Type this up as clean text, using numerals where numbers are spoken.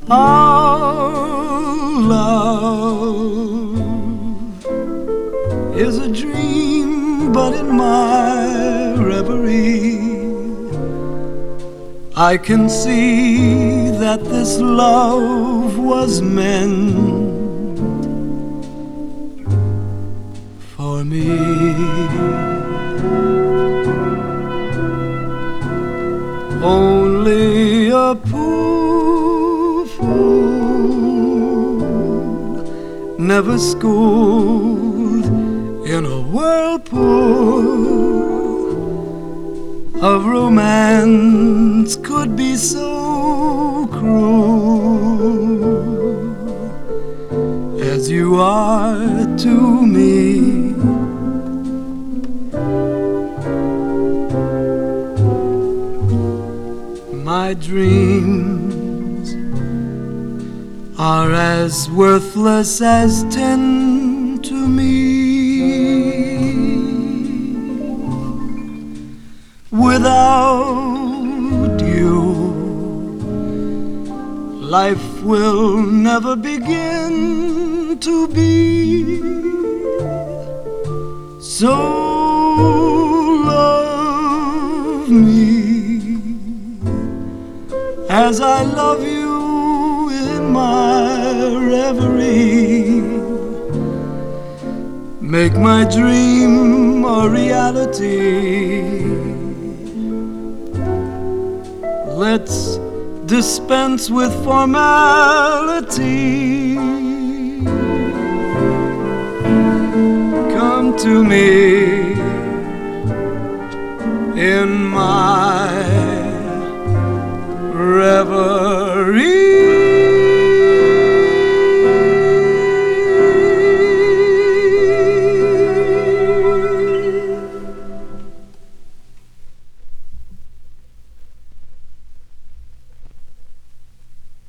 Our love is a dream, but in my reverie I can see that this love was meant for me. Only a poor fool, never schooled in a whirlpool of romance, could be so cruel as you are to me. My dreams are as worthless as 10 to me. Without you, life will never begin to be. So love me as I love you in my reverie. Make my dream a reality. Let's dispense with formality. Come to me in my